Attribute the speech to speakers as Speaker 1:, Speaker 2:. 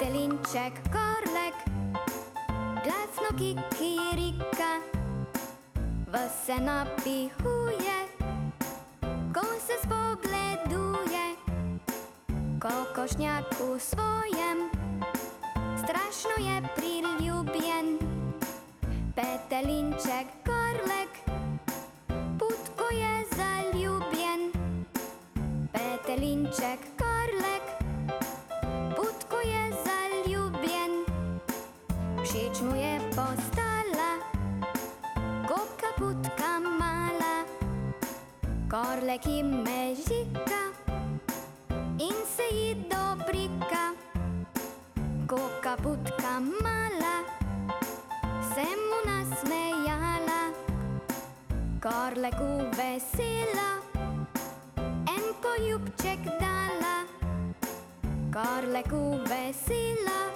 Speaker 1: Petelinček, Karlek, glasno kikirika, vas se napihuje, ko se spogleduje, kokošnjaku svojem, strašno je priljubljen. Petelinček, Karlek, putko je zaljubljen. Petelinček, Karlek, putko je zaljubljen. Všeč mu je postala koka putka mala. Karlek ji mežika in se ji dobrika. Koka putka mala se mu nasmejala. Karleku vesela en poljubček dala. Karleku vesela